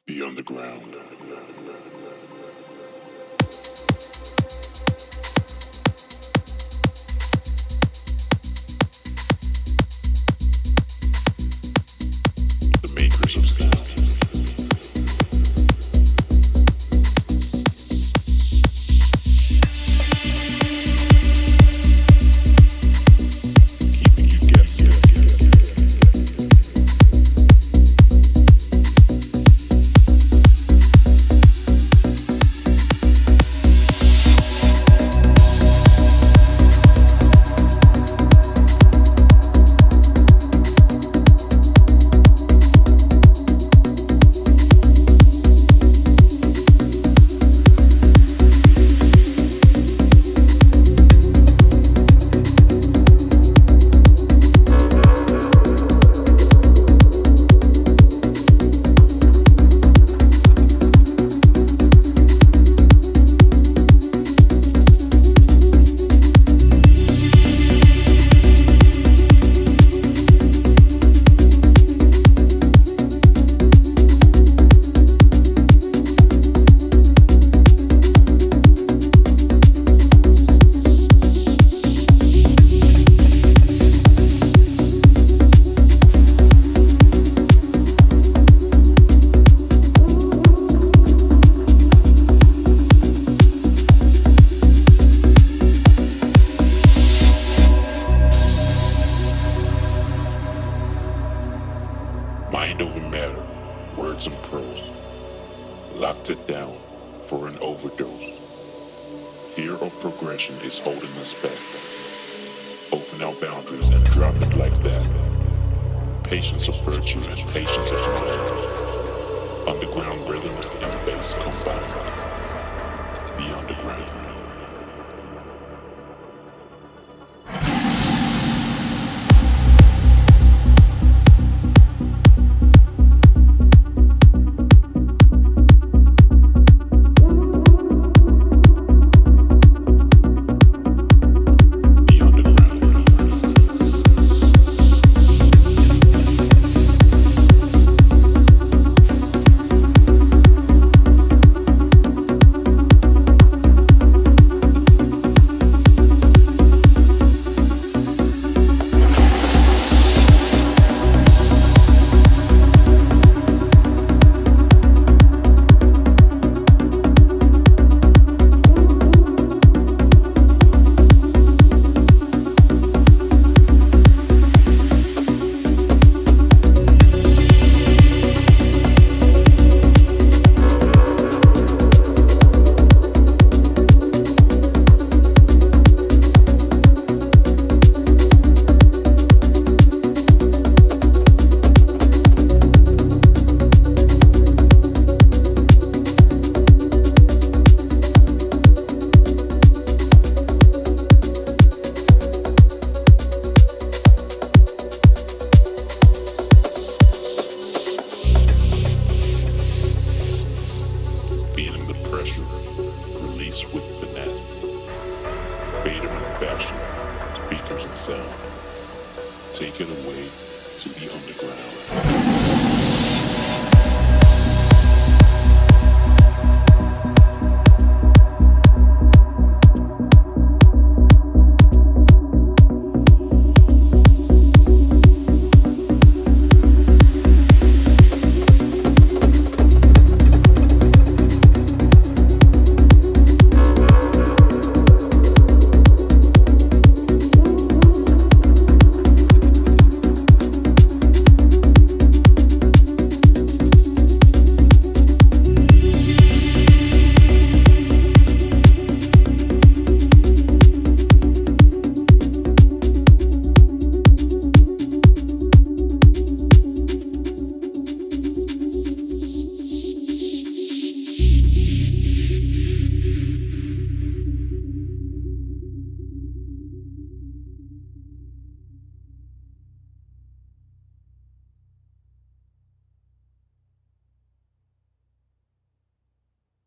The underground. The makers of sound. Keeping you guessing. Mind over matter, words and prose. Locked it down for an overdose. Fear of progression is holding us back. Open our boundaries and drop it like that. Patience of virtue and patience of mind. Underground rhythms and bass combined. The underground. Feeling the pressure, release with finesse. Vader in fashion, speakers and sound. Take it away to the underground.